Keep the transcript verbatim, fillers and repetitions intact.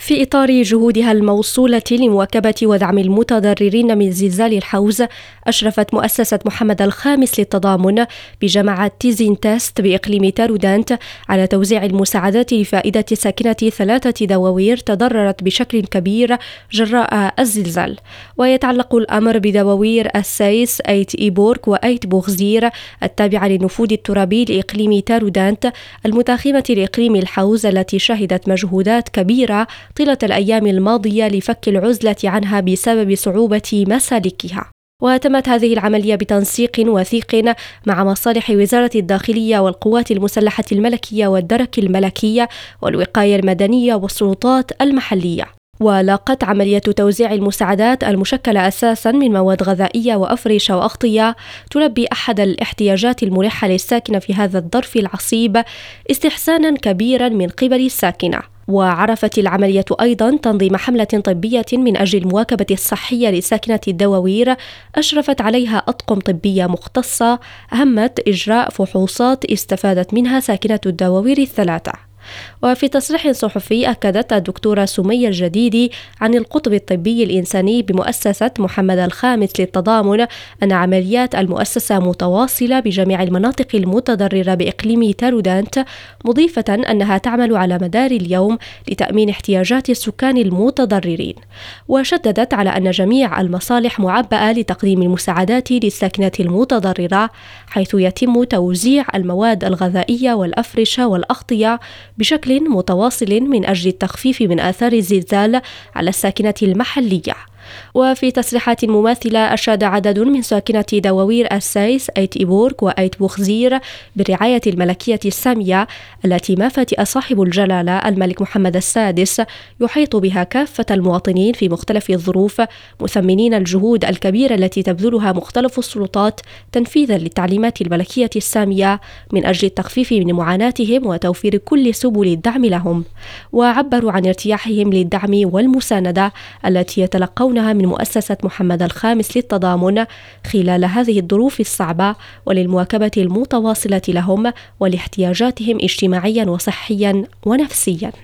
في إطار جهودها الموصولة لمواكبة ودعم المتضررين من زلزال الحوز، أشرفت مؤسسة محمد الخامس للتضامن بجامعة تيزينتست بإقليم تارودانت على توزيع المساعدات لفائدة ساكنة ثلاثة دواوير تضررت بشكل كبير جراء الزلزال. ويتعلق الأمر بدواوير السايس أيت إيبورك وأيت بوغزير التابعة للنفوذ الترابي لإقليم تارودانت المتاخمة لإقليم الحوز، التي شهدت مجهودات كبيرة طيلة الأيام الماضية لفك العزلة عنها بسبب صعوبة مسالكها. وتمت هذه العملية بتنسيق وثيق مع مصالح وزارة الداخلية والقوات المسلحة الملكية والدرك الملكية والوقاية المدنية والسلطات المحلية. ولاقت عملية توزيع المساعدات المشكلة أساساً من مواد غذائية وأفرشة وأغطية تلبي أحد الاحتياجات الملحة للساكنة في هذا الظرف العصيب استحساناً كبيراً من قبل الساكنة. وعرفت العملية أيضاً تنظيم حملة طبية من أجل المواكبة الصحية لساكنة الدواوير أشرفت عليها أطقم طبية مختصة أهمت إجراء فحوصات استفادت منها ساكنة الدواوير الثلاثة. وفي تصريح صحفي أكدت الدكتورة سمية الجديدي عن القطب الطبي الإنساني بمؤسسة محمد الخامس للتضامن أن عمليات المؤسسة متواصلة بجميع المناطق المتضررة بإقليم تارودانت، مضيفة أنها تعمل على مدار اليوم لتأمين احتياجات السكان المتضررين. وشددت على أن جميع المصالح معبأة لتقديم المساعدات للساكنة المتضررة، حيث يتم توزيع المواد الغذائية والأفرشة والأغطية بشكل متواصل من أجل التخفيف من آثار الزلزال على الساكنة المحلية. وفي تصريحات مماثلة أشاد عدد من ساكنة دواوير السايس أيت إيبورك وأيت بوخزير بالرعاية الملكية السامية التي ما فتئ صاحب الجلالة الملك محمد السادس يحيط بها كافة المواطنين في مختلف الظروف، مثمنين الجهود الكبيرة التي تبذلها مختلف السلطات تنفيذا للتعليمات الملكية السامية من أجل التخفيف من معاناتهم وتوفير كل سبل الدعم لهم. وعبروا عن ارتياحهم للدعم والمساندة التي يتلقون من مؤسسة محمد الخامس للتضامن خلال هذه الظروف الصعبة، وللمواكبة المتواصلة لهم ولاحتياجاتهم اجتماعيا وصحيا ونفسيا.